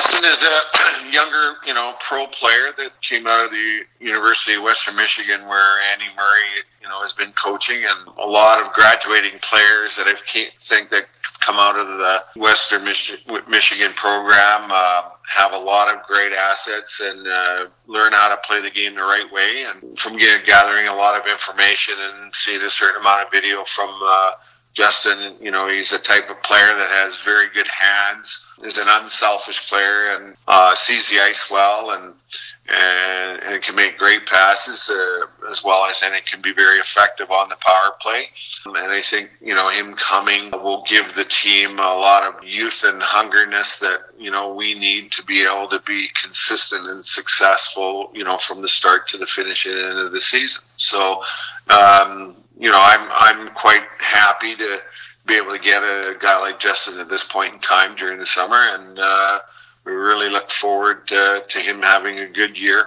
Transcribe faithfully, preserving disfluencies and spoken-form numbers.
Justin is a younger, you know, pro player that came out of the University of Western Michigan, where Andy Murray, you know, has been coaching, and a lot of graduating players that I think that come out of the Western Mich- Michigan program uh, have a lot of great assets and uh, learn how to play the game the right way. And from getting, gathering a lot of information and seeing a certain amount of video from uh, Justin, you know, he's a type of player that has very good hands, is an unselfish player, and uh, sees the ice well, and and, and can make great passes, uh, as well as, and it can be very effective on the power play. And I think, you know, him coming will give the team a lot of youth and hungerness that, you know, we need to be able to be consistent and successful, you know, from the start to the finish at the end of the season. So, um, you know, I'm I'm quite happy to be able to get a guy like Justin at this point in time during the summer, and uh, we really look forward to, to him having a good year.